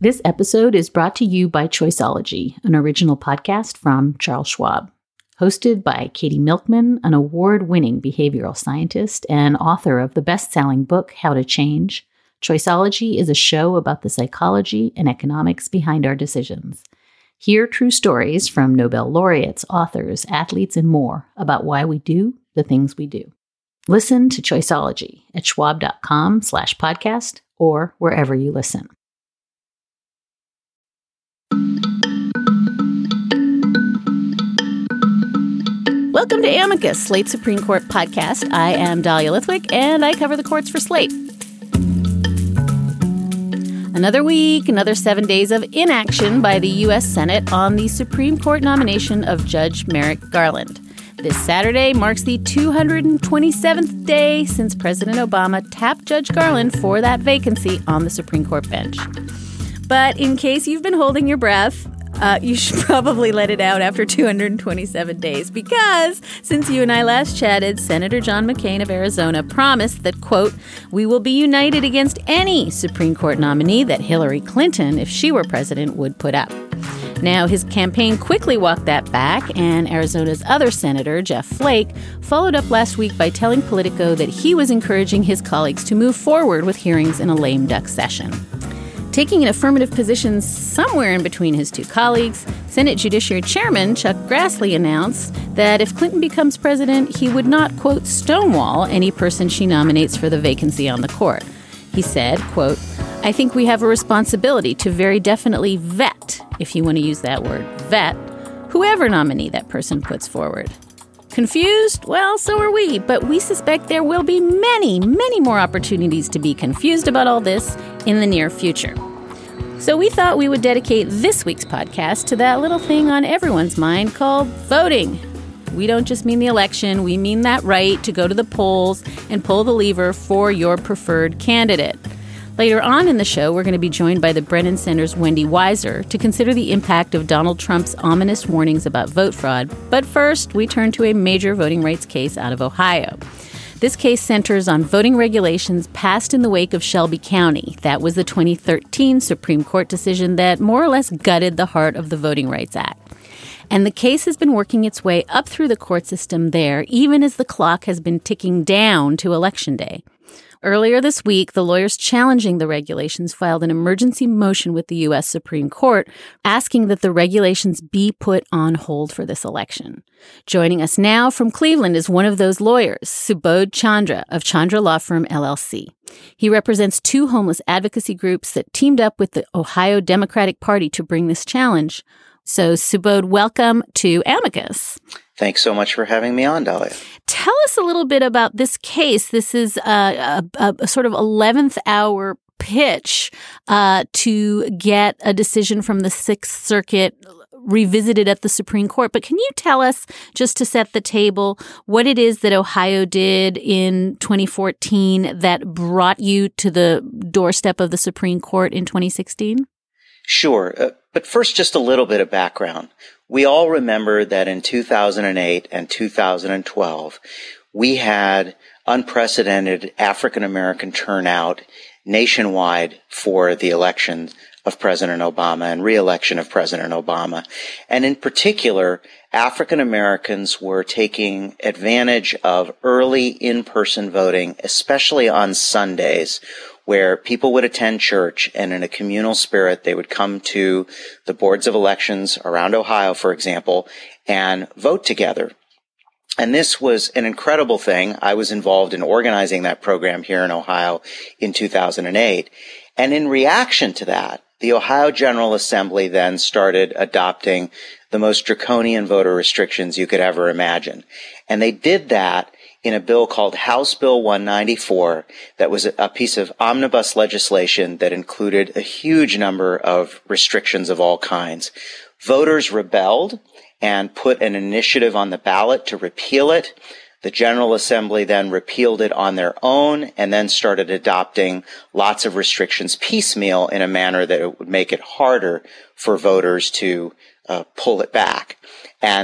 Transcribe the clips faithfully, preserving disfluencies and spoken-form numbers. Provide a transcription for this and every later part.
This episode is brought to you by Choiceology, an original podcast from Charles Schwab. Hosted by Katie Milkman, an award-winning behavioral scientist and author of the best-selling book, How to Change, Choiceology is a show about the psychology and economics behind our decisions. Hear true stories from Nobel laureates, authors, athletes, and more about why we do the things we do. Listen to Choiceology at schwab.com slash podcast or wherever you listen. Welcome to Amicus, Slate Supreme Court podcast. I am Dahlia Lithwick, and I cover the courts for Slate. Another week, another seven days of inaction by the U S Senate on the Supreme Court nomination of Judge Merrick Garland. This Saturday marks the two hundred twenty-seventh day since President Obama tapped Judge Garland for that vacancy on the Supreme Court bench. But in case you've been holding your breath, Uh, you should probably let it out after two hundred twenty-seven days because since you and I last chatted, Senator John McCain of Arizona promised that, quote, we will be united against any Supreme Court nominee that Hillary Clinton, if she were president, would put up. Now, his campaign quickly walked that back, and Arizona's other senator, Jeff Flake, followed up last week by telling Politico that he was encouraging his colleagues to move forward with hearings in a lame duck session. Taking an affirmative position somewhere in between his two colleagues, Senate Judiciary Chairman Chuck Grassley announced that if Clinton becomes president, he would not, quote, stonewall any person she nominates for the vacancy on the court. He said, quote, I think we have a responsibility to very definitely vet, if you want to use that word, vet, whoever nominee that person puts forward. Confused? Well, so are we, but we suspect there will be many, many more opportunities to be confused about all this in the near future. So we thought we would dedicate this week's podcast to that little thing on everyone's mind called voting. We don't just mean the election, we mean that right to go to the polls and pull the lever for your preferred candidate. Later on in the show, we're going to be joined by the Brennan Center's Wendy Weiser to consider the impact of Donald Trump's ominous warnings about vote fraud. But first, we turn to a major voting rights case out of Ohio. This case centers on voting regulations passed in the wake of Shelby County. That was the twenty thirteen Supreme Court decision that more or less gutted the heart of the Voting Rights Act. And the case has been working its way up through the court system there, even as the clock has been ticking down to Election Day. Earlier this week, the lawyers challenging the regulations filed an emergency motion with the U S Supreme Court asking that the regulations be put on hold for this election. Joining us now from Cleveland is one of those lawyers, Subodh Chandra of Chandra Law Firm, L L C. He represents two homeless advocacy groups that teamed up with the Ohio Democratic Party to bring this challenge. So, Subodh, welcome to Amicus. Thanks so much for having me on, Dahlia. Tell us a little bit about this case. This is a, a, a sort of eleventh hour pitch uh, to get a decision from the Sixth Circuit revisited at the Supreme Court. But can you tell us, just to set the table, what it is that Ohio did in twenty fourteen that brought you to the doorstep of the Supreme Court in twenty sixteen? Sure. Uh, but first, just a little bit of background. We all remember that in two thousand eight and two thousand twelve, we had unprecedented African-American turnout nationwide for the election of President Obama and re-election of President Obama. And in particular, African-Americans were taking advantage of early in-person voting, especially on Sundays, where people would attend church and in a communal spirit, they would come to the boards of elections around Ohio, for example, and vote together. And this was an incredible thing. I was involved in organizing that program here in Ohio in two thousand eight. And in reaction to that, the Ohio General Assembly then started adopting the most draconian voter restrictions you could ever imagine. And they did that in a bill called House Bill one ninety-four that was a piece of omnibus legislation that included a huge number of restrictions of all kinds. Voters rebelled and put an initiative on the ballot to repeal it. The General Assembly then repealed it on their own and then started adopting lots of restrictions piecemeal in a manner that it would make it harder for voters to uh, pull it back. And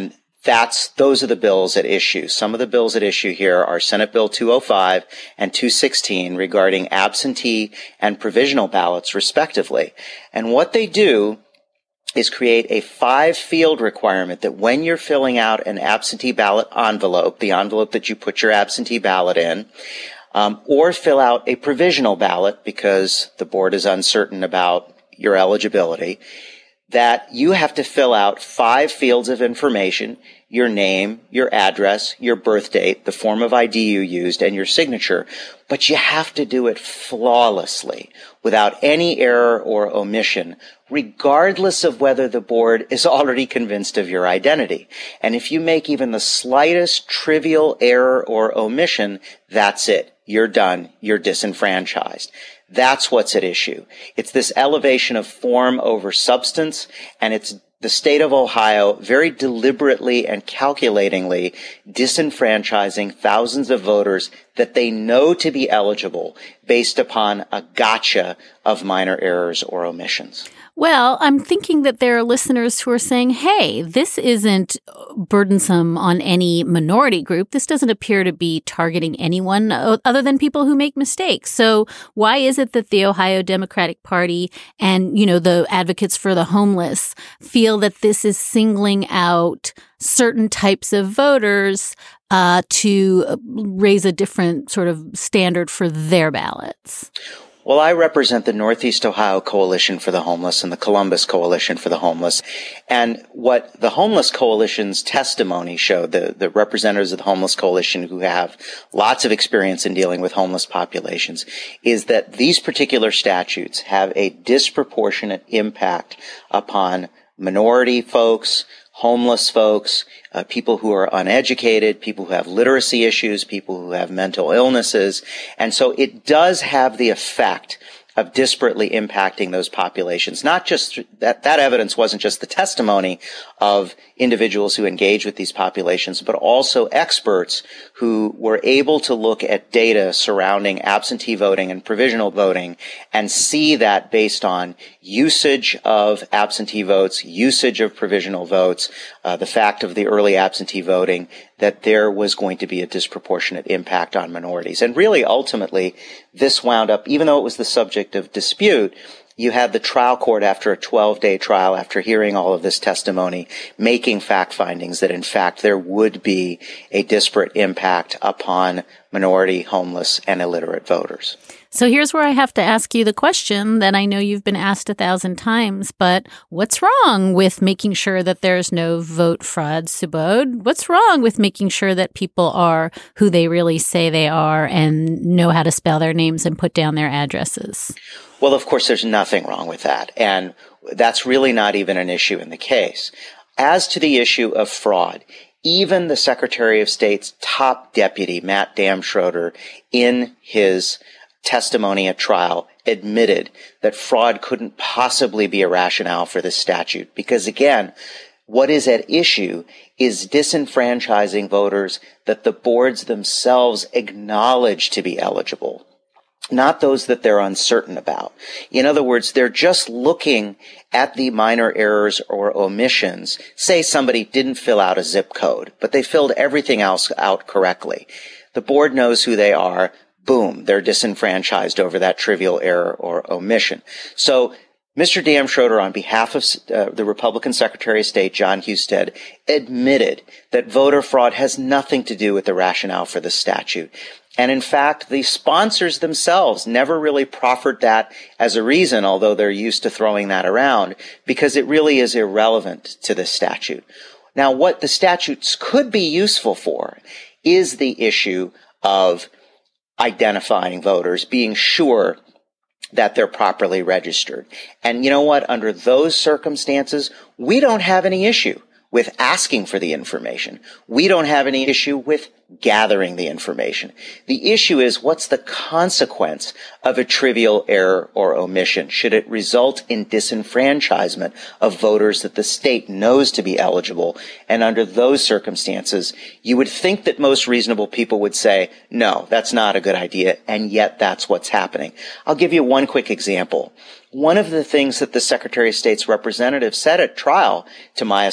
that's, those are the bills at issue. Some of the bills at issue here are Senate Bill two oh five and two sixteen regarding absentee and provisional ballots, respectively. And what they do is create a five-field requirement that when you're filling out an absentee ballot envelope, the envelope that you put your absentee ballot in, um, or fill out a provisional ballot because the board is uncertain about your eligibility, that you have to fill out five fields of information: your name, your address, your birth date, the form of I D you used, and your signature. But you have to do it flawlessly, without any error or omission, regardless of whether the board is already convinced of your identity. And if you make even the slightest trivial error or omission, that's it. You're done. You're disenfranchised. That's what's at issue. It's this elevation of form over substance, and it's the state of Ohio very deliberately and calculatingly disenfranchising thousands of voters that they know to be eligible based upon a gotcha of minor errors or omissions. Well, I'm thinking that there are listeners who are saying, hey, this isn't burdensome on any minority group. This doesn't appear to be targeting anyone other than people who make mistakes. So why is it that the Ohio Democratic Party and, you know, the advocates for the homeless feel that this is singling out certain types of voters uh, to raise a different sort of standard for their ballots? Well, I represent the Northeast Ohio Coalition for the Homeless and the Columbus Coalition for the Homeless. And what the Homeless Coalition's testimony showed, the, the representatives of the Homeless Coalition who have lots of experience in dealing with homeless populations, is that these particular statutes have a disproportionate impact upon minority folks, homeless folks, uh, people who are uneducated, people who have literacy issues, people who have mental illnesses. And so it does have the effect of disparately impacting those populations. Not just that, that evidence wasn't just the testimony of individuals who engage with these populations, but also experts who were able to look at data surrounding absentee voting and provisional voting and see that based on usage of absentee votes, usage of provisional votes, uh, the fact of the early absentee voting, that there was going to be a disproportionate impact on minorities. And really, ultimately, this wound up, even though it was the subject of dispute, you had the trial court, after a twelve-day trial, after hearing all of this testimony, making fact findings that, in fact, there would be a disparate impact upon minority, homeless, and illiterate voters. So here's where I have to ask you the question that I know you've been asked a thousand times, but what's wrong with making sure that there's no vote fraud, Subodh? What's wrong with making sure that people are who they really say they are and know how to spell their names and put down their addresses? Well, of course, there's nothing wrong with that. And that's really not even an issue in the case. As to the issue of fraud, even the Secretary of State's top deputy, Matt Damschroeder, in his testimony at trial, admitted that fraud couldn't possibly be a rationale for this statute. Because again, what is at issue is disenfranchising voters that the boards themselves acknowledge to be eligible, not those that they're uncertain about. In other words, they're just looking at the minor errors or omissions. Say somebody didn't fill out a zip code, but they filled everything else out correctly. The board knows who they are. Boom, they're disenfranchised over that trivial error or omission. So Mister Damschroeder, on behalf of uh, the Republican Secretary of State, John Husted, admitted that voter fraud has nothing to do with the rationale for the statute. And in fact, the sponsors themselves never really proffered that as a reason, although they're used to throwing that around, because it really is irrelevant to the statute. Now, what the statutes could be useful for is the issue of identifying voters, being sure that they're properly registered. And you know what? Under those circumstances, we don't have any issue with asking for the information. We don't have any issue with gathering the information. The issue is, what's the consequence of a trivial error or omission? Should it result in disenfranchisement of voters that the state knows to be eligible? And under those circumstances, you would think that most reasonable people would say, no, that's not a good idea, and yet that's what's happening. I'll give you one quick example. One of the things that the Secretary of State's representative said at trial, to my astonishment,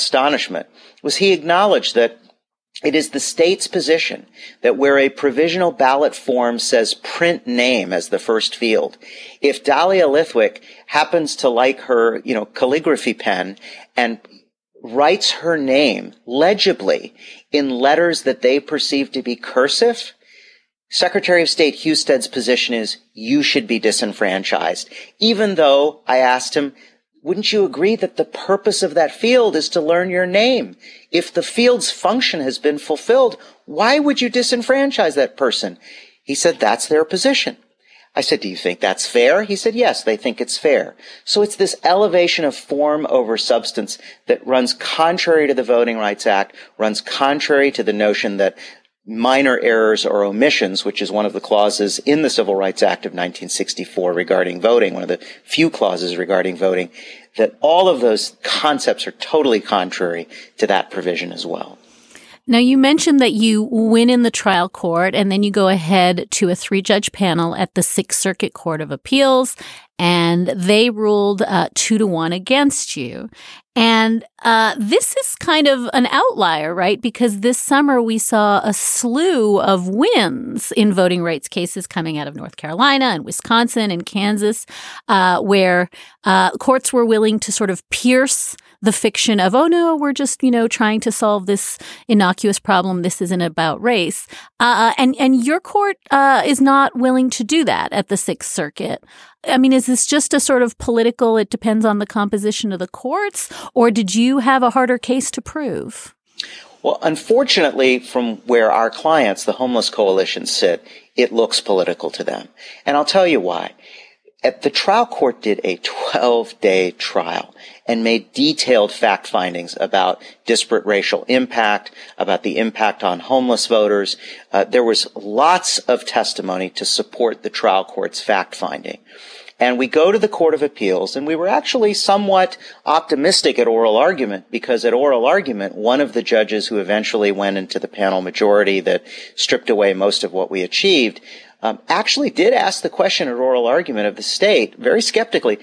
establishment was he acknowledged that it is the state's position that where a provisional ballot form says print name as the first field, if Dahlia Lithwick happens to like her, you know, calligraphy pen and writes her name legibly in letters that they perceive to be cursive, Secretary of State Husted's position is you should be disenfranchised. Even though I asked him, wouldn't you agree that the purpose of that field is to learn your name? If the field's function has been fulfilled, why would you disenfranchise that person? He said, that's their position. I said, do you think that's fair? He said, yes, they think it's fair. So it's this elevation of form over substance that runs contrary to the Voting Rights Act, runs contrary to the notion that minor errors or omissions, which is one of the clauses in the Civil Rights Act of nineteen sixty-four regarding voting, one of the few clauses regarding voting, that all of those concepts are totally contrary to that provision as well. Now, you mentioned that you win in the trial court and then you go ahead to a three-judge panel at the Sixth Circuit Court of Appeals, and they ruled uh, two to one against you. And uh this is kind of an outlier, right? Because this summer we saw a slew of wins in voting rights cases coming out of North Carolina and Wisconsin and Kansas, uh where uh courts were willing to sort of pierce the fiction of, oh, no, we're just, you know, trying to solve this innocuous problem. This isn't about race. Uh, and, and your court uh, is not willing to do that at the Sixth Circuit. I mean, is this just a sort of political, it depends on the composition of the courts, or did you have a harder case to prove? Well, unfortunately, from where our clients, the Homeless Coalition, sit, it looks political to them. And I'll tell you why. At the trial court did a twelve-day trial and made detailed fact findings about disparate racial impact, about the impact on homeless voters. Uh, there was lots of testimony to support the trial court's fact finding. And we go to the Court of Appeals, and we were actually somewhat optimistic at oral argument, because at oral argument, one of the judges who eventually went into the panel majority that stripped away most of what we achieved um, actually did ask the question at oral argument of the state, very skeptically,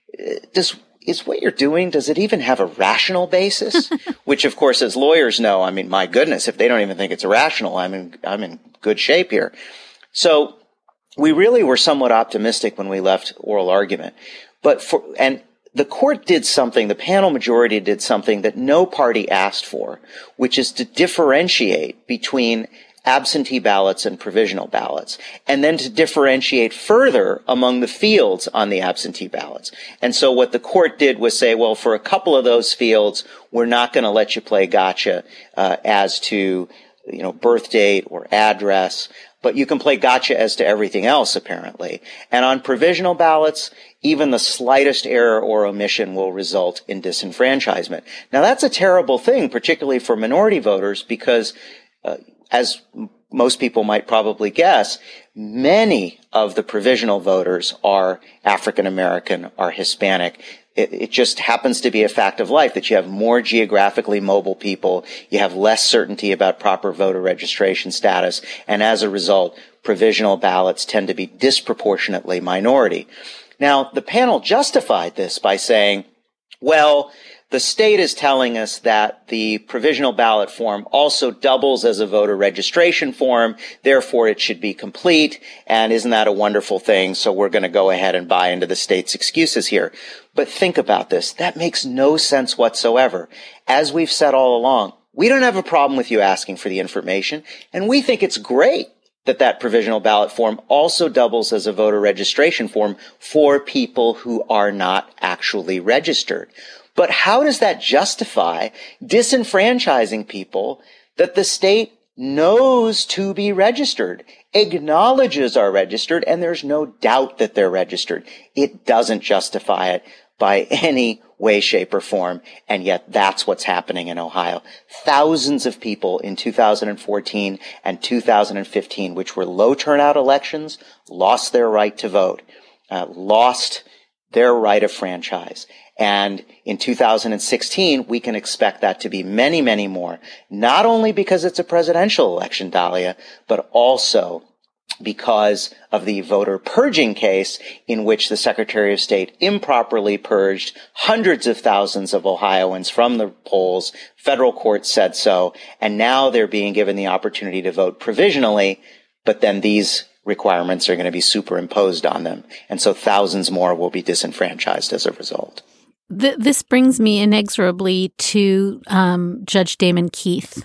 does is what you're doing, does it even have a rational basis? Which, of course, as lawyers know, I mean, my goodness, if they don't even think it's irrational, I'm in, I'm in good shape here. So we really were somewhat optimistic when we left oral argument. But for, and the court did something, the panel majority did something that no party asked for, which is to differentiate between absentee ballots and provisional ballots, and then to differentiate further among the fields on the absentee ballots. And so what the court did was say, well, for a couple of those fields, we're not going to let you play gotcha uh, as to, you know, birth date or address, but you can play gotcha as to everything else, apparently. And on provisional ballots, even the slightest error or omission will result in disenfranchisement. Now, that's a terrible thing, particularly for minority voters, because uh, as most people might probably guess, many of the provisional voters are African American, are Hispanic. It, it just happens to be a fact of life that you have more geographically mobile people, you have less certainty about proper voter registration status, and as a result, provisional ballots tend to be disproportionately minority. Now, the panel justified this by saying, well, the state is telling us that the provisional ballot form also doubles as a voter registration form, therefore it should be complete, and isn't that a wonderful thing? So we're going to go ahead and buy into the state's excuses here. But think about this. That makes no sense whatsoever. As we've said all along, we don't have a problem with you asking for the information, and we think it's great that that provisional ballot form also doubles as a voter registration form for people who are not actually registered. But how does that justify disenfranchising people that the state knows to be registered, acknowledges are registered, and there's no doubt that they're registered? It doesn't justify it by any way, shape, or form, and yet that's what's happening in Ohio. Thousands of people in two thousand fourteen and two thousand fifteen, which were low turnout elections, lost their right to vote, uh, lost their right of franchise. And in two thousand sixteen, we can expect that to be many, many more, not only because it's a presidential election, Dahlia, but also because of the voter purging case in which the Secretary of State improperly purged hundreds of thousands of Ohioans from the polls. Federal court said so, and now they're being given the opportunity to vote provisionally, but then these requirements are going to be superimposed on them, and so thousands more will be disenfranchised as a result. Th- this brings me inexorably to um, Judge Damon Keith,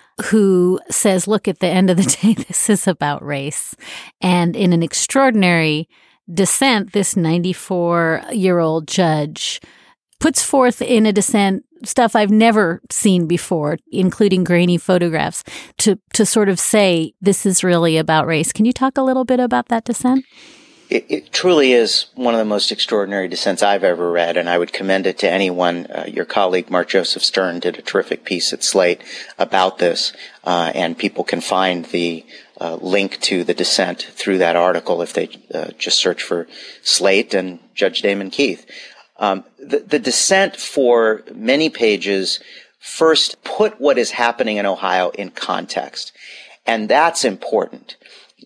who says, look, at the end of the day, this is about race. And in an extraordinary dissent, this ninety-four-year-old judge puts forth in a dissent stuff I've never seen before, including grainy photographs, to, to sort of say, this is really about race. Can you talk a little bit about that dissent? It, it truly is one of the most extraordinary dissents I've ever read, and I would commend it to anyone. Uh, your colleague, Mark Joseph Stern, did a terrific piece at Slate about this, uh, and people can find the uh, link to the dissent through that article if they uh, just search for Slate and Judge Damon Keith. Um, the, the dissent, for many pages, first put what is happening in Ohio in context, and that's important.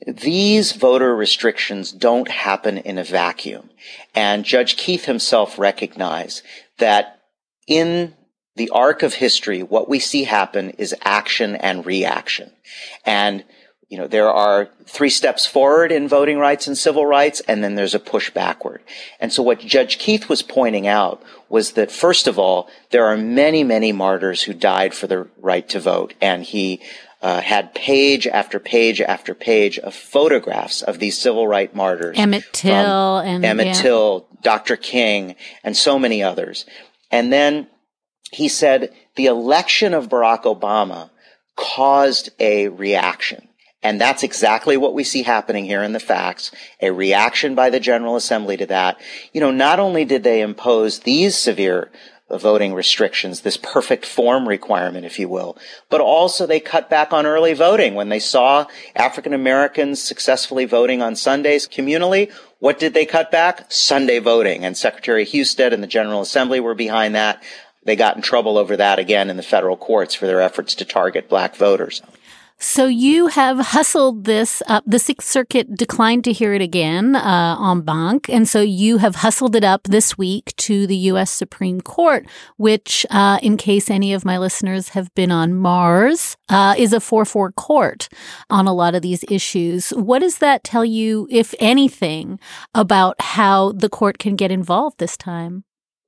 These voter restrictions don't happen in a vacuum. And Judge Keith himself recognized that in the arc of history, what we see happen is action and reaction. And, you know, there are three steps forward in voting rights and civil rights, and then there's a push backward. And so what Judge Keith was pointing out was that, first of all, there are many, many martyrs who died for the right to vote. And he Uh, had page after page after page of photographs of these civil rights martyrs. Emmett Till and Emmett yeah. Till, Doctor King, and so many others. And then he said the election of Barack Obama caused a reaction. And that's exactly what we see happening here in the facts, a reaction by the General Assembly to that. You know, not only did they impose these severe voting restrictions, this perfect form requirement, if you will, but also they cut back on early voting. When they saw African Americans successfully voting on Sundays communally, what did they cut back? Sunday voting. And Secretary Husted and the General Assembly were behind that. They got in trouble over that again in the federal courts for their efforts to target black voters. So you have hustled this up. The Sixth Circuit declined to hear it again uh, en banc, and so you have hustled it up this week to the U S Supreme Court, which, uh, in case any of my listeners have been on Mars, uh, is a four four court on a lot of these issues. What does that tell you, if anything, about how the court can get involved this time?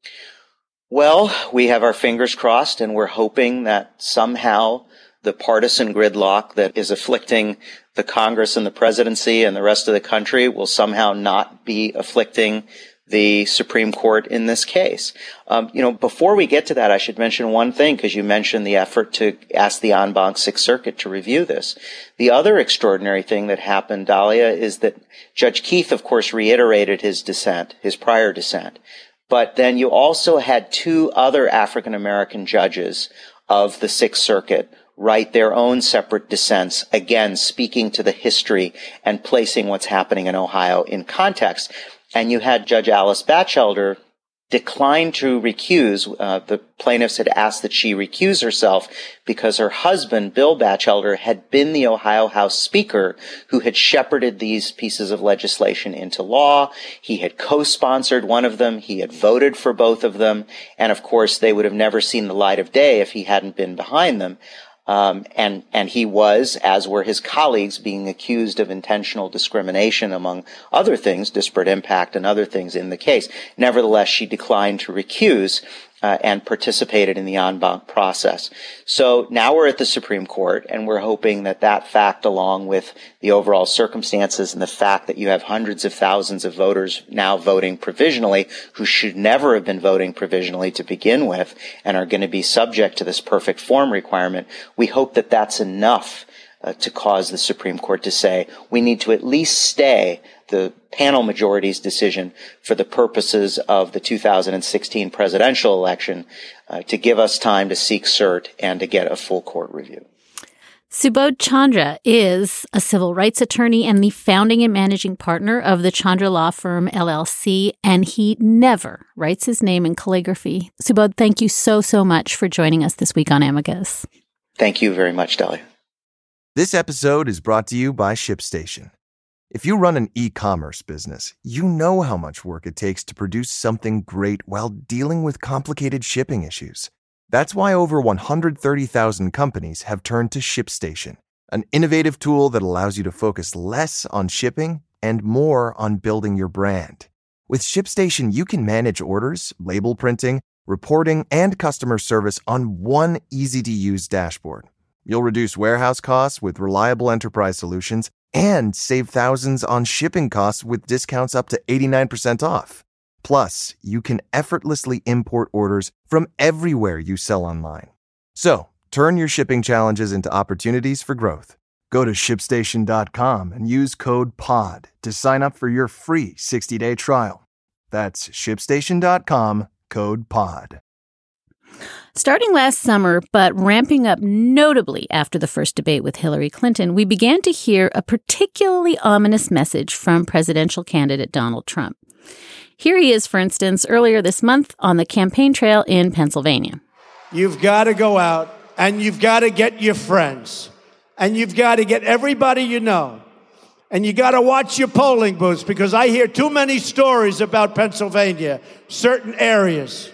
Well, we have our fingers crossed, and we're hoping that somehow the partisan gridlock that is afflicting the Congress and the presidency and the rest of the country will somehow not be afflicting the Supreme Court in this case. Um, you know, before we get to that, I should mention one thing, because you mentioned the effort to ask the en banc Sixth Circuit to review this. The other extraordinary thing that happened, Dahlia, is that Judge Keith, of course, reiterated his dissent, his prior dissent. But then you also had two other African American judges of the Sixth Circuit write their own separate dissents, again, speaking to the history and placing what's happening in Ohio in context. And you had Judge Alice Batchelder decline to recuse. Uh, the plaintiffs had asked that she recuse herself because her husband, Bill Batchelder, had been the Ohio House Speaker who had shepherded these pieces of legislation into law. He had co-sponsored one of them. He had voted for both of them. And, of course, they would have never seen the light of day if he hadn't been behind them. Um, and, and he was, as were his colleagues, being accused of intentional discrimination, among other things, disparate impact and other things in the case. Nevertheless, she declined to recuse uh, and participated in the en banc process. So now we're at the Supreme Court, and we're hoping that that fact, along with the overall circumstances and the fact that you have hundreds of thousands of voters now voting provisionally who should never have been voting provisionally to begin with and are going to be subject to this perfect form requirement, we hope that that's enough uh, to cause the Supreme Court to say we need to at least stay the panel majority's decision for the purposes of the two thousand sixteen presidential election uh, to give us time to seek cert and to get a full court review. Subodh Chandra is a civil rights attorney and the founding and managing partner of the Chandra Law Firm, L L C, and he never writes his name in calligraphy. Subodh, thank you so, so much for joining us this week on Amicus. Thank you very much, Dahlia. This episode is brought to you by ShipStation. If you run an e-commerce business, you know how much work it takes to produce something great while dealing with complicated shipping issues. That's why over one hundred thirty thousand companies have turned to ShipStation, an innovative tool that allows you to focus less on shipping and more on building your brand. With ShipStation, you can manage orders, label printing, reporting, and customer service on one easy-to-use dashboard. You'll reduce warehouse costs with reliable enterprise solutions and save thousands on shipping costs with discounts up to eighty-nine percent off. Plus, you can effortlessly import orders from everywhere you sell online. So, turn your shipping challenges into opportunities for growth. Go to ship station dot com and use code P O D to sign up for your free sixty-day trial. That's ship station dot com, code P O D. Starting last summer, but ramping up notably after the first debate with Hillary Clinton, we began to hear a particularly ominous message from presidential candidate Donald Trump. Here he is, for instance, earlier this month on the campaign trail in Pennsylvania. You've got to go out and you've got to get your friends and you've got to get everybody you know. And you got to watch your polling booths because I hear too many stories about Pennsylvania, certain areas.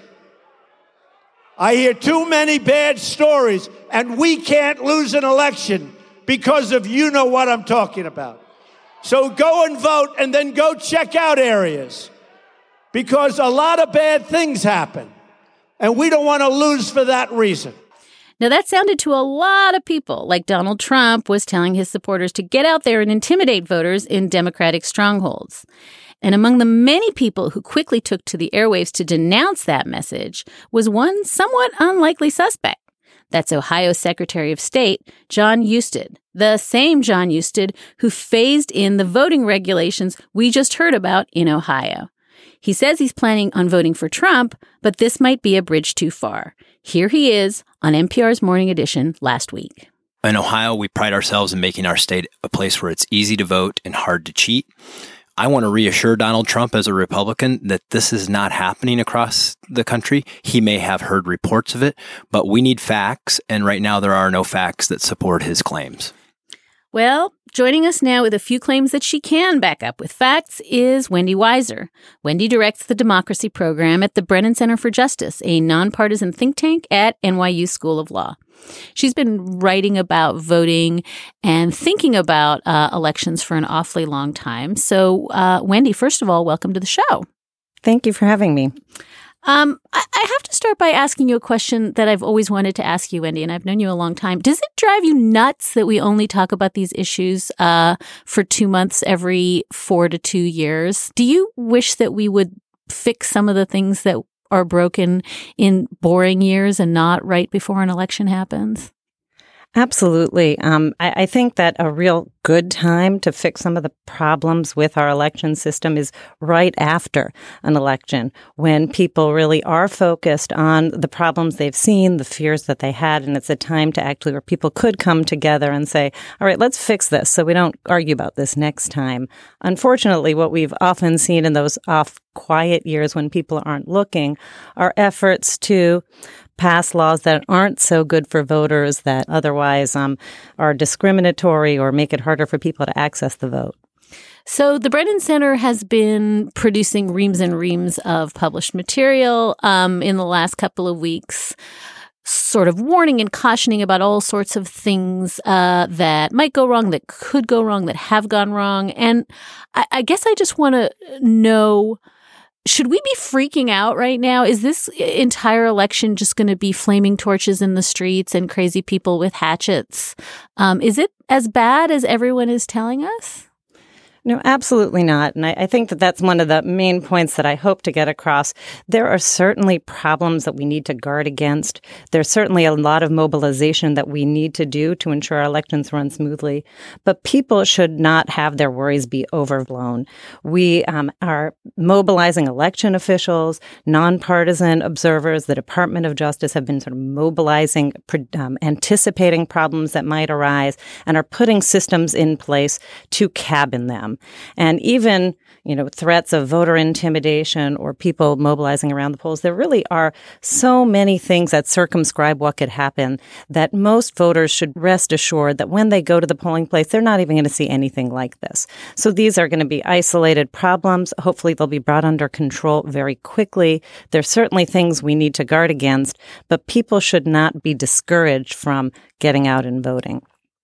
I hear too many bad stories, and we can't lose an election because of you know what I'm talking about. So go and vote and then go check out areas because a lot of bad things happen, and we don't want to lose for that reason. Now, that sounded to a lot of people like Donald Trump was telling his supporters to get out there and intimidate voters in Democratic strongholds. And among the many people who quickly took to the airwaves to denounce that message was one somewhat unlikely suspect. That's Ohio Secretary of State Jon Husted, the same Jon Husted who phased in the voting regulations we just heard about in Ohio. He says he's planning on voting for Trump, but this might be a bridge too far. Here he is on N P R's Morning Edition last week. In Ohio, we pride ourselves in making our state a place where it's easy to vote and hard to cheat. I want to reassure Donald Trump as a Republican that this is not happening across the country. He may have heard reports of it, but we need facts, and right now there are no facts that support his claims. Well, joining us now with a few claims that she can back up with facts is Wendy Weiser. Wendy directs the Democracy Program at the Brennan Center for Justice, a nonpartisan think tank at N Y U School of Law. She's been writing about voting and thinking about uh, elections for an awfully long time. So, uh, Wendy, first of all, welcome to the show. Thank you for having me. Um, I, I have to start by asking you a question that I've always wanted to ask you, Wendy, and I've known you a long time. Does it drive you nuts that we only talk about these issues uh, for two months every four to two years? Do you wish that we would fix some of the things that are broken in boring years and not right before an election happens? Absolutely. Um, I, I think that a real good time to fix some of the problems with our election system is right after an election, when people really are focused on the problems they've seen, the fears that they had, and it's a time to actually where people could come together and say, all right, let's fix this so we don't argue about this next time. Unfortunately, what we've often seen in those off quiet years when people aren't looking are efforts to pass laws that aren't so good for voters, that otherwise um, are discriminatory or make it harder for people to access the vote. So the Brennan Center has been producing reams and reams of published material um, in the last couple of weeks, sort of warning and cautioning about all sorts of things uh, that might go wrong, that could go wrong, that have gone wrong. And I, I guess I just want to know, should we be freaking out right now? Is this entire election just going to be flaming torches in the streets and crazy people with hatchets? Um, is it as bad as everyone is telling us? No, absolutely not. And I, I think that that's one of the main points that I hope to get across. There are certainly problems that we need to guard against. There's certainly a lot of mobilization that we need to do to ensure our elections run smoothly. But people should not have their worries be overblown. We um, are mobilizing election officials, nonpartisan observers. The Department of Justice have been sort of mobilizing, um, anticipating problems that might arise, and are putting systems in place to cabin them. And even, you know, threats of voter intimidation or people mobilizing around the polls. There really are so many things that circumscribe what could happen that most voters should rest assured that when they go to the polling place, they're not even going to see anything like this. So these are going to be isolated problems. Hopefully they'll be brought under control very quickly. There's certainly things we need to guard against, but people should not be discouraged from getting out and voting.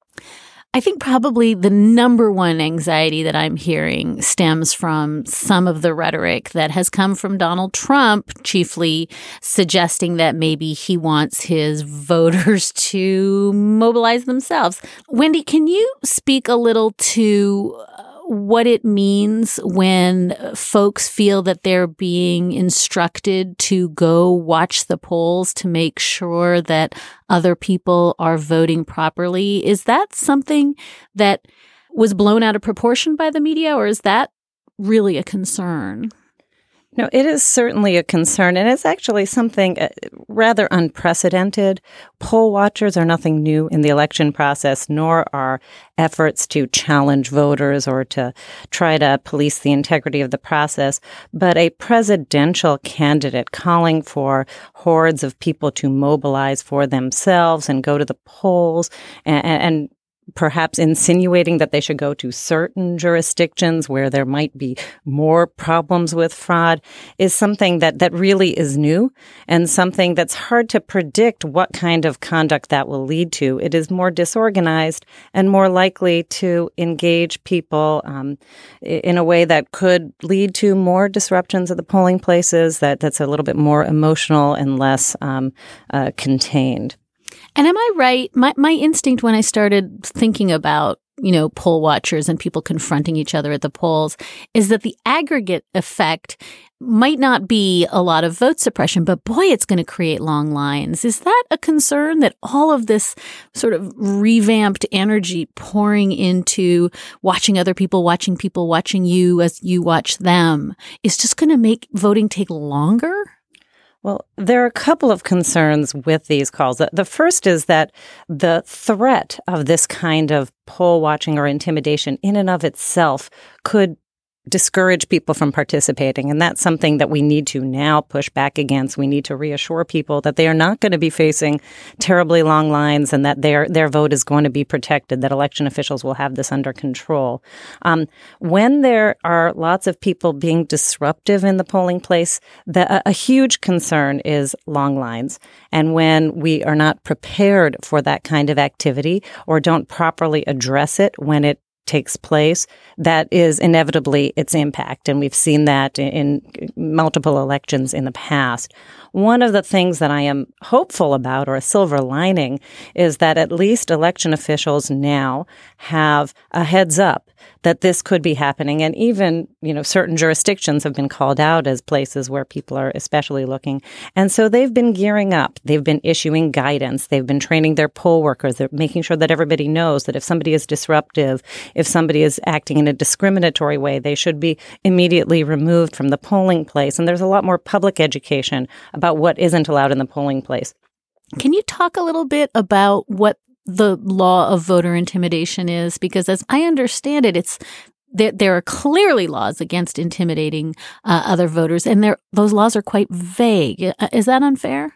I think probably the number one anxiety that I'm hearing stems from some of the rhetoric that has come from Donald Trump, chiefly suggesting that maybe he wants his voters to mobilize themselves. Wendy, can you speak a little to what it means when folks feel that they're being instructed to go watch the polls to make sure that other people are voting properly? Is that something that was blown out of proportion by the media, or is that really a concern? No, it is certainly a concern, and it's actually something uh, rather unprecedented. Poll watchers are nothing new in the election process, nor are efforts to challenge voters or to try to police the integrity of the process. But a presidential candidate calling for hordes of people to mobilize for themselves and go to the polls and, and perhaps insinuating that they should go to certain jurisdictions where there might be more problems with fraud is something that, that really is new and something that's hard to predict what kind of conduct that will lead to. It is more disorganized and more likely to engage people um, in a way that could lead to more disruptions at the polling places, that, that's a little bit more emotional and less um, uh, contained. And am I right? My my instinct when I started thinking about, you know, poll watchers and people confronting each other at the polls is that the aggregate effect might not be a lot of vote suppression, but boy, it's going to create long lines. Is that a concern, that all of this sort of revamped energy pouring into watching other people, watching people, watching you as you watch them is just going to make voting take longer? Well, there are a couple of concerns with these calls. The first is that the threat of this kind of poll watching or intimidation in and of itself could discourage people from participating. And that's something that we need to now push back against. We need to reassure people that they are not going to be facing terribly long lines and that their their vote is going to be protected, that election officials will have this under control. Um, when there are lots of people being disruptive in the polling place, the, a, a huge concern is long lines. And when we are not prepared for that kind of activity or don't properly address it when it takes place, that is inevitably its impact. And we've seen that in, in multiple elections in the past. One of the things that I am hopeful about, or a silver lining, is that at least election officials now have a heads up that this could be happening. And even, you know, certain jurisdictions have been called out as places where people are especially looking. And so they've been gearing up. They've been issuing guidance. They've been training their poll workers. They're making sure that everybody knows that if somebody is disruptive, if somebody is acting in a discriminatory way, they should be immediately removed from the polling place. And there's a lot more public education about what isn't allowed in the polling place. Can you talk a little bit about what the law of voter intimidation is? Because as I understand it, it's there, there are clearly laws against intimidating uh, other voters, and those laws are quite vague. Is that unfair?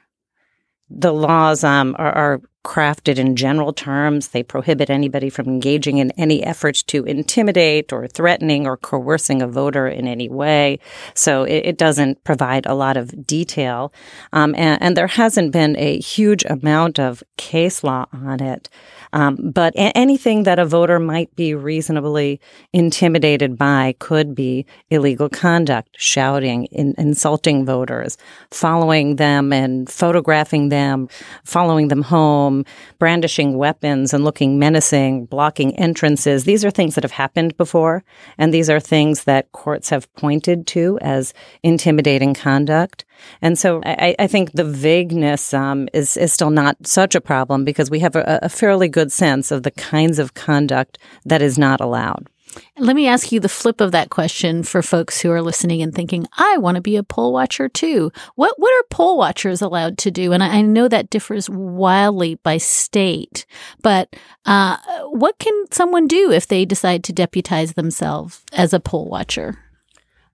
The laws um, are, are crafted in general terms. They prohibit anybody from engaging in any efforts to intimidate or threatening or coercing a voter in any way. So it, it doesn't provide a lot of detail. Um, and, and there hasn't been a huge amount of case law on it. Um, but a- anything that a voter might be reasonably intimidated by could be illegal conduct: shouting, in, insulting voters, following them and photographing them, following them home, brandishing weapons and looking menacing, blocking entrances. These are things that have happened before, and these are things that courts have pointed to as intimidating conduct. And so I, I think the vagueness um, is, is still not such a problem because we have a, a fairly good sense of the kinds of conduct that is not allowed. Let me ask you the flip of that question for folks who are listening and thinking, I want to be a poll watcher too. What what are poll watchers allowed to do? And I, I know that differs wildly by state, but uh, what can someone do if they decide to deputize themselves as a poll watcher?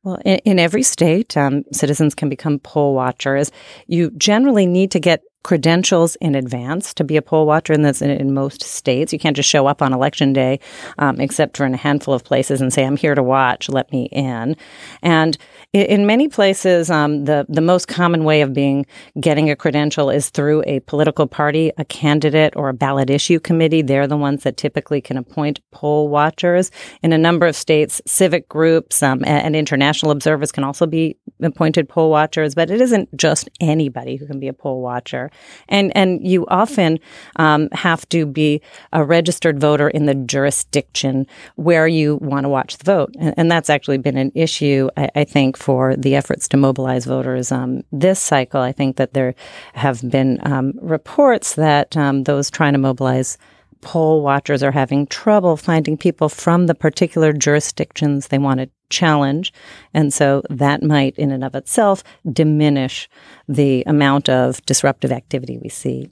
Well, in, in every state, um, citizens can become poll watchers. You generally need to get credentials in advance to be a poll watcher, and that's in, in most states. You can't just show up on election day, um, except for in a handful of places, and say, I'm here to watch, let me in. And in, in many places, um, the, the most common way of being getting a credential is through a political party, a candidate, or a ballot issue committee. They're the ones that typically can appoint poll watchers. In a number of states, civic groups um, and, and international observers can also be appointed poll watchers, but it isn't just anybody who can be a poll watcher. And and you often um, have to be a registered voter in the jurisdiction where you want to watch the vote. And, and that's actually been an issue, I, I think, for the efforts to mobilize voters um, this cycle. I think that there have been um, reports that um, those trying to mobilize poll watchers are having trouble finding people from the particular jurisdictions they want to challenge. And so that might, in and of itself, diminish the amount of disruptive activity we see.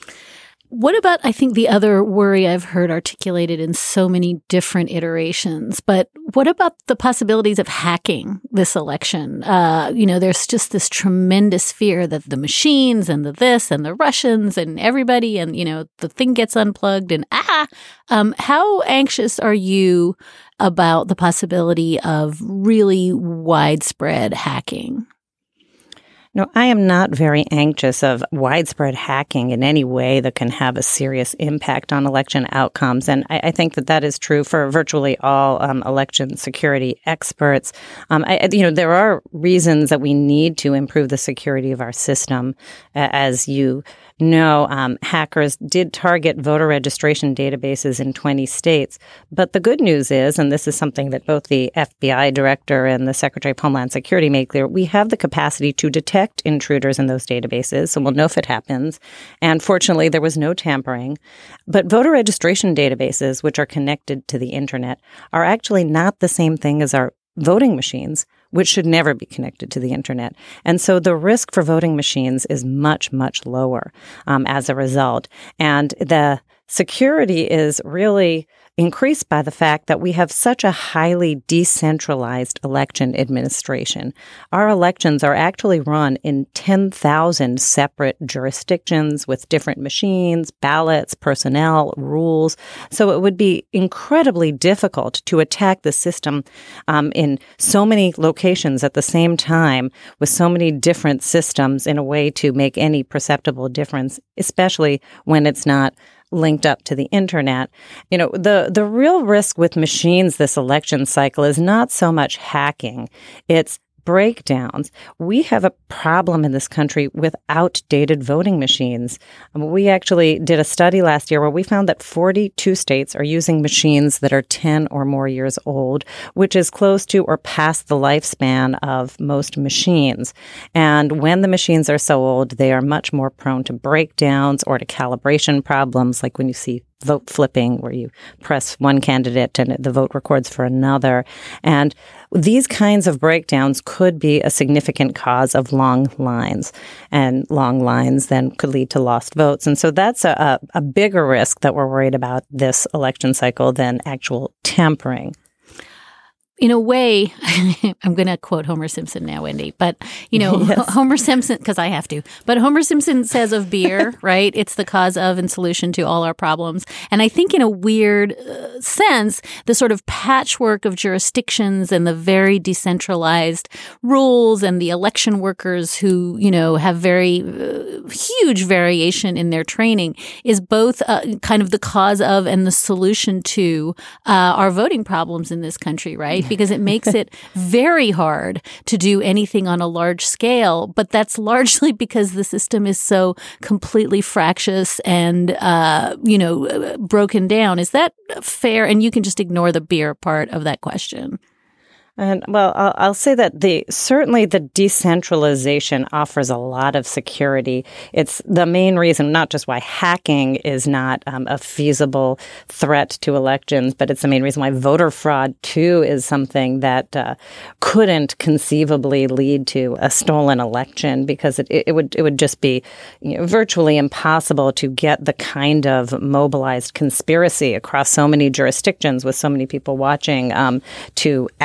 What about, I think, the other worry I've heard articulated in so many different iterations, but what about the possibilities of hacking this election? Uh, you know, there's just this tremendous fear that the machines and the this and the Russians and everybody and, you know, the thing gets unplugged and ah, um, how anxious are you about the possibility of really widespread hacking? No, I am not very anxious of widespread hacking in any way that can have a serious impact on election outcomes. And I, I think that that is true for virtually all um, election security experts. Um, I, you know, there are reasons that we need to improve the security of our system. Uh, as you know, um, hackers did target voter registration databases in twenty states. But the good news is, and this is something that both the F B I director and the Secretary of Homeland Security made clear, we have the capacity to detect intruders in those databases, so we'll know if it happens. And fortunately, there was no tampering. But voter registration databases, which are connected to the internet, are actually not the same thing as our voting machines, which should never be connected to the internet. And so the risk for voting machines is much, much lower um, as a result. And the security is really increased by the fact that we have such a highly decentralized election administration. Our elections are actually run in ten thousand separate jurisdictions with different machines, ballots, personnel, rules. So it would be incredibly difficult to attack the system um, in so many locations at the same time with so many different systems in a way to make any perceptible difference, especially when it's not linked up to the internet. You know, the, the real risk with machines this election cycle is not so much hacking. It's breakdowns. We have a problem in this country with outdated voting machines. Um, we actually did a study last year where we found that forty-two states are using machines that are ten or more years old, which is close to or past the lifespan of most machines. And when the machines are so old, they are much more prone to breakdowns or to calibration problems, like when you see vote flipping, where you press one candidate and the vote records for another. And these kinds of breakdowns could be a significant cause of long lines, and long lines then could lead to lost votes. And so that's a, a bigger risk that we're worried about this election cycle than actual tampering. In a way, I'm going to quote Homer Simpson now, Wendy, but, you know, yes. Homer Simpson, because I have to, but Homer Simpson says of beer, right, it's the cause of and solution to all our problems. And I think in a weird uh, sense, the sort of patchwork of jurisdictions and the very decentralized rules and the election workers who, you know, have very uh, huge variation in their training is both uh, kind of the cause of and the solution to uh, our voting problems in this country, right? Because it makes it very hard to do anything on a large scale. But that's largely because the system is so completely fractious and, uh, you know, broken down. Is that fair? And you can just ignore the beer part of that question. And well, I'll, I'll say that the certainly the decentralization offers a lot of security. It's the main reason, not just why hacking is not um, a feasible threat to elections, but it's the main reason why voter fraud, too, is something that uh, couldn't conceivably lead to a stolen election, because it, it would it would just be you know, virtually impossible to get the kind of mobilized conspiracy across so many jurisdictions with so many people watching um, to actually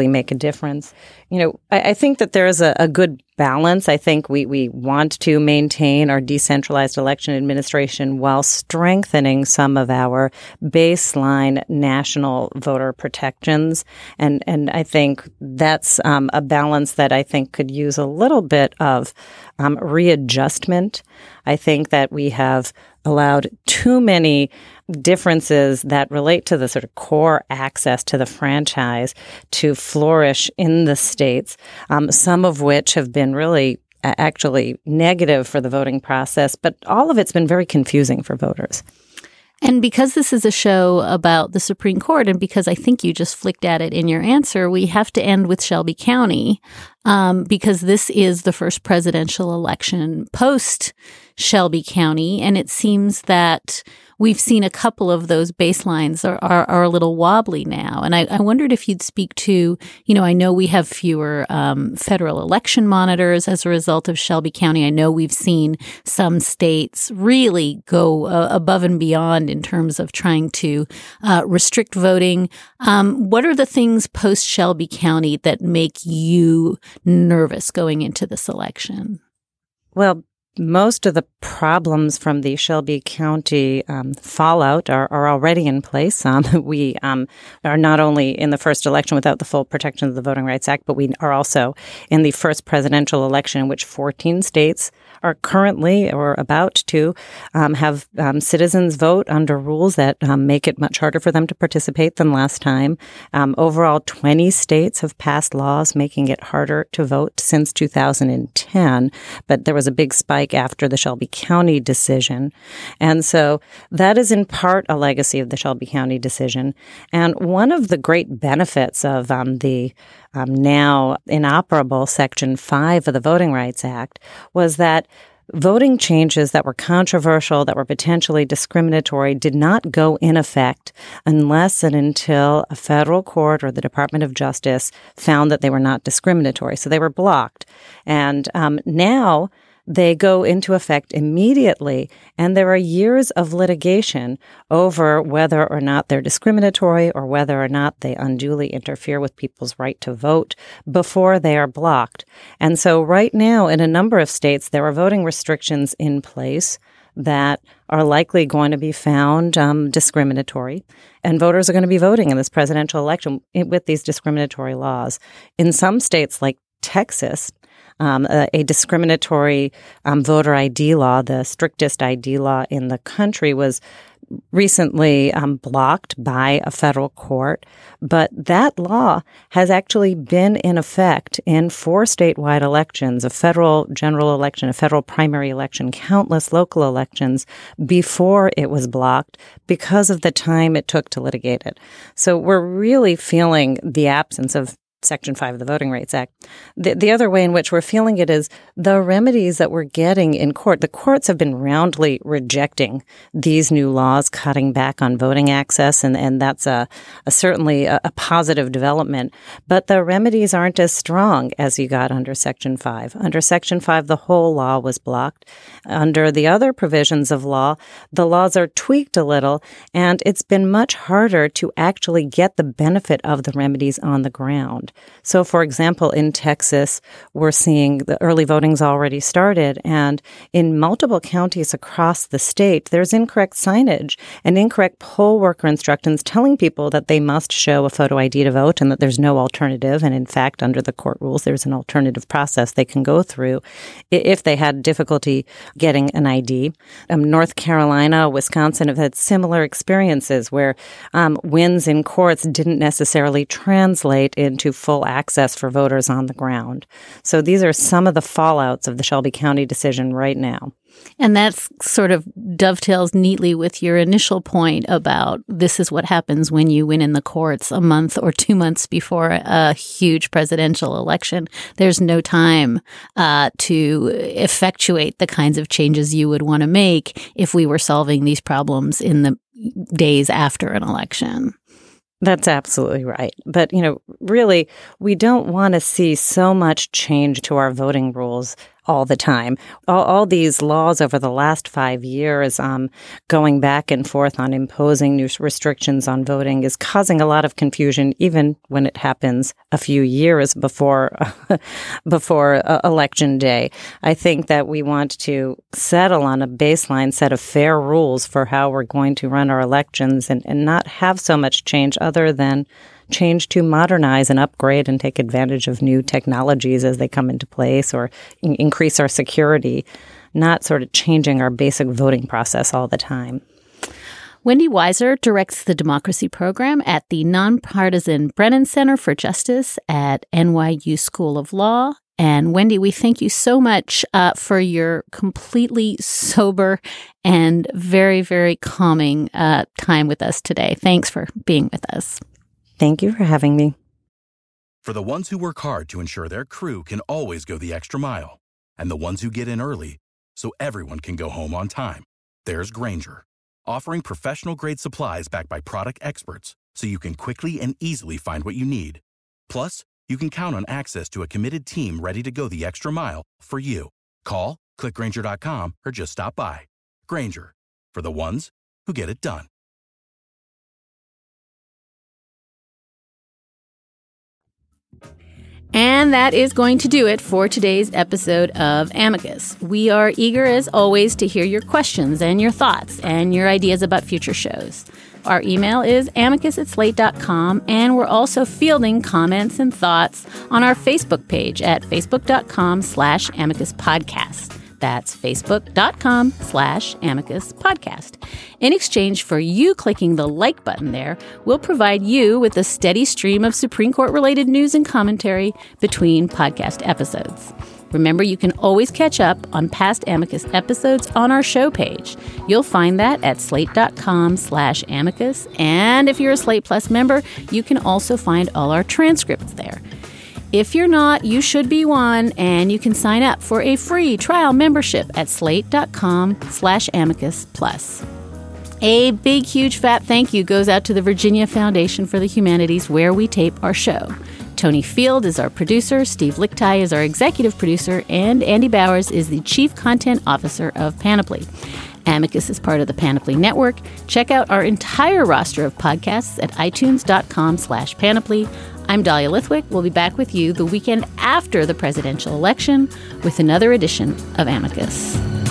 make a difference. You know, I, I think that there is a, a good balance. I think we, we want to maintain our decentralized election administration while strengthening some of our baseline national voter protections. And, and I think that's um, a balance that I think could use a little bit of um, readjustment. I think that we have allowed too many differences that relate to the sort of core access to the franchise to flourish in the states, um, some of which have been really uh, actually negative for the voting process, but all of it's been very confusing for voters. And because this is a show about the Supreme Court, and because I think you just flicked at it in your answer, we have to end with Shelby County, um, because this is the first presidential election post Shelby County. And it seems that we've seen a couple of those baselines are, are, are a little wobbly now. And I, I wondered if you'd speak to, you know, I know we have fewer um, federal election monitors as a result of Shelby County. I know we've seen some states really go uh, above and beyond in terms of trying to uh, restrict voting. Um, what are the things post Shelby County that make you nervous going into this election? Well, most of the problems from the Shelby County um, fallout are, are already in place. Um, we um, are not only in the first election without the full protection of the Voting Rights Act, but we are also in the first presidential election in which fourteen states are currently or about to um, have um, citizens vote under rules that um, make it much harder for them to participate than last time. Um, overall, twenty states have passed laws making it harder to vote since two thousand ten, but there was a big spike after the Shelby County decision. And so that is in part a legacy of the Shelby County decision. And one of the great benefits of um, the um, now inoperable Section five of the Voting Rights Act was that voting changes that were controversial, that were potentially discriminatory, did not go in effect unless and until a federal court or the Department of Justice found that they were not discriminatory. So they were blocked. And um, now they go into effect immediately, and there are years of litigation over whether or not they're discriminatory or whether or not they unduly interfere with people's right to vote before they are blocked. And so right now, in a number of states, there are voting restrictions in place that are likely going to be found um, discriminatory, and voters are going to be voting in this presidential election with these discriminatory laws. In some states, like Texas, Um, a, a discriminatory um, voter I D law, the strictest I D law in the country, was recently um, blocked by a federal court. But that law has actually been in effect in four statewide elections, a federal general election, a federal primary election, countless local elections before it was blocked because of the time it took to litigate it. So we're really feeling the absence of Section five of the Voting Rights Act. The, the other way in which we're feeling it is the remedies that we're getting in court. The courts have been roundly rejecting these new laws, cutting back on voting access, and, and that's a, a certainly a, a positive development. But the remedies aren't as strong as you got under Section five. Under Section five, the whole law was blocked. Under the other provisions of law, the laws are tweaked a little, and it's been much harder to actually get the benefit of the remedies on the ground. So, for example, in Texas, we're seeing the early voting's already started, and in multiple counties across the state, there's incorrect signage and incorrect poll worker instructions telling people that they must show a photo I D to vote and that there's no alternative. And in fact, under the court rules, there's an alternative process they can go through if they had difficulty getting an I D. Um, North Carolina, Wisconsin have had similar experiences where um, wins in courts didn't necessarily translate into full access for voters on the ground. So these are some of the fallouts of the Shelby County decision right now. And that sort of dovetails neatly with your initial point about this is what happens when you win in the courts a month or two months before a huge presidential election. There's no time uh, to effectuate the kinds of changes you would want to make if we were solving these problems in the days after an election. That's absolutely right. But, you know, really, we don't want to see so much change to our voting rules all the time. All, all these laws over the last five years, um, going back and forth on imposing new restrictions on voting is causing a lot of confusion, even when it happens a few years before before uh, election day. I think that we want to settle on a baseline set of fair rules for how we're going to run our elections and, and not have so much change other than change to modernize and upgrade and take advantage of new technologies as they come into place or in- increase our security, not sort of changing our basic voting process all the time. Wendy Weiser directs the democracy program at the nonpartisan Brennan Center for Justice at N Y U School of Law. And Wendy, we thank you so much uh, for your completely sober and very, very calming uh, time with us today. Thanks for being with us. Thank you for having me. For the ones who work hard to ensure their crew can always go the extra mile, and the ones who get in early so everyone can go home on time, there's Grainger, offering professional-grade supplies backed by product experts so you can quickly and easily find what you need. Plus, you can count on access to a committed team ready to go the extra mile for you. Call, click Grainger dot com, or just stop by. Grainger, for the ones who get it done. And that is going to do it for today's episode of Amicus. We are eager, as always, to hear your questions and your thoughts and your ideas about future shows. Our email is amicus at slate dot com, and we're also fielding comments and thoughts on our Facebook page at facebook.com slash amicus podcast. That's facebook.com slash amicus podcast. In exchange for you clicking the like button there, we'll provide you with a steady stream of Supreme Court-related news and commentary between podcast episodes. Remember, you can always catch up on past Amicus episodes on our show page. You'll find that at slate.com slash amicus. And if you're a Slate Plus member, you can also find all our transcripts there. If you're not, you should be one, and you can sign up for a free trial membership at slate.com slash amicus plus. A big, huge, fat thank you goes out to the Virginia Foundation for the Humanities, where we tape our show. Tony Field is our producer, Steve Lichtai is our executive producer, and Andy Bowers is the chief content officer of Panoply. Amicus is part of the Panoply Network. Check out our entire roster of podcasts at itunes.com slash panoply. I'm Dahlia Lithwick. We'll be back with you the weekend after the presidential election with another edition of Amicus.